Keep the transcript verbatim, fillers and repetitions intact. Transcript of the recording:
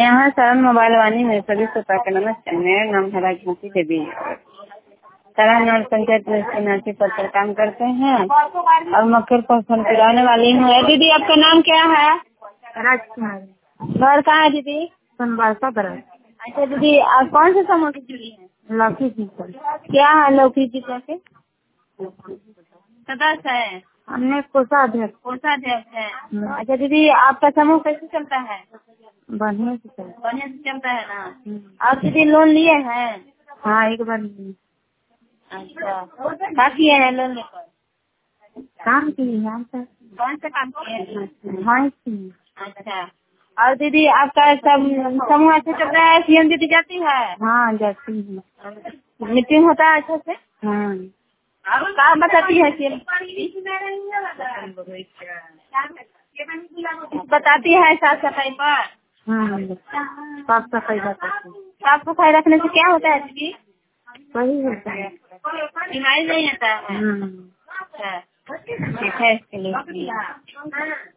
यहाँ सरन मोबाइल वानी में सभी श्रोता का नमस्कार। मेरा नाम है राजमती देवी। सरन और पंचायत में सेनासी पद पर काम करते हैं और मक्खर पसंद पुराने वाली हूँ। दीदी आपका नाम क्या है? राजकुमारी। घर कहाँ है दीदी? सोनबरसा बरस। अच्छा दीदी, आप कौन से समूह की जुड़ी है? लौकी जी पर। क्या है लौकी जी के सदस्य है? हमने कोषाध्यक्ष। कोषाध्यक्ष है। अच्छा दीदी, आपका समूह कैसे चलता है? बढ़िया से चल बढ़िया से चलता है ना। आप दीदी लोन लिए हैं? हाँ, एक बार लिए। अच्छा, क्या किए हैं लोन लेकर? काम किए हैं हम सर। कौन सा काम किए हैं? हाँ किए। अच्छा, और दीदी आपका सब समूह अच्छा चल रहा है? सीएम दीदी जाती है? हाँ जाती है। मीटिंग होता है अच्छे से? हाँ। कहाँ बताती है सीएम? बताती है साफ सफाई पर? हाँ, साफ सफाई बताती है। साफ सफाई रखने से क्या होता है दीदी? वही होता है, बीमारी नहीं होता है। हाँ। अच्छा, ठीक है, इसके लिए